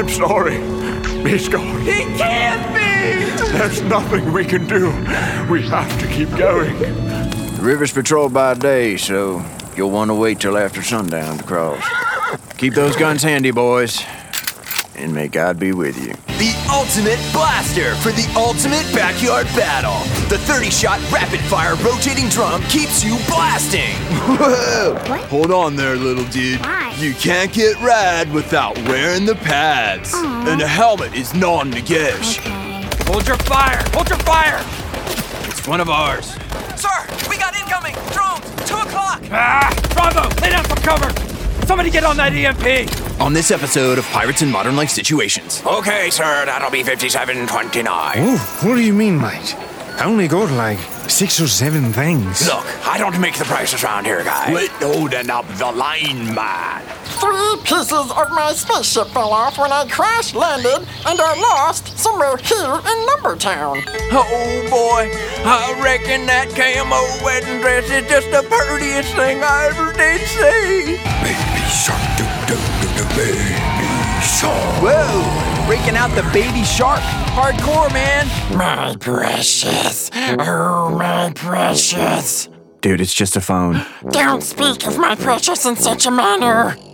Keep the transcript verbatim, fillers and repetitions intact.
I'm sorry. He's gone. He can't be! There's nothing we can do. We have to keep going. The river's patrolled by day, so you'll want to wait till after sundown to cross. Keep those guns handy, boys. And may God be with you. The ultimate blaster for the ultimate backyard battle. The thirty-shot rapid-fire rotating drum keeps you blasting. Whoa! What? Hold on there, little dude. Why? You can't get rad without wearing the pads. Aww. And a helmet is non-negotiable. Okay. Hold your fire! Hold your fire! It's one of ours. Sir, we got incoming! Drones! Two o'clock! Ah! Bravo! Lay down some cover! Somebody get on that E M P! On this episode of Pirates in Modern Life Situations. Okay, sir, that'll be fifty-seven twenty-nine. Oh, what do you mean, mate? I only got like six or seven things. Look, I don't make the prices around here, guys. Quit holding up the line, man. Three pieces of my spaceship fell off when I crash landed and are lost somewhere here in Lumbertown. Oh, boy, I reckon that camo wedding dress is just the prettiest thing I ever did see. Baby shark, do do do do, baby shark. Whoa! Breaking out the baby shark. Hardcore, man. My precious. Oh, my precious. Dude, it's just a phone. Don't speak of my precious in such a manner.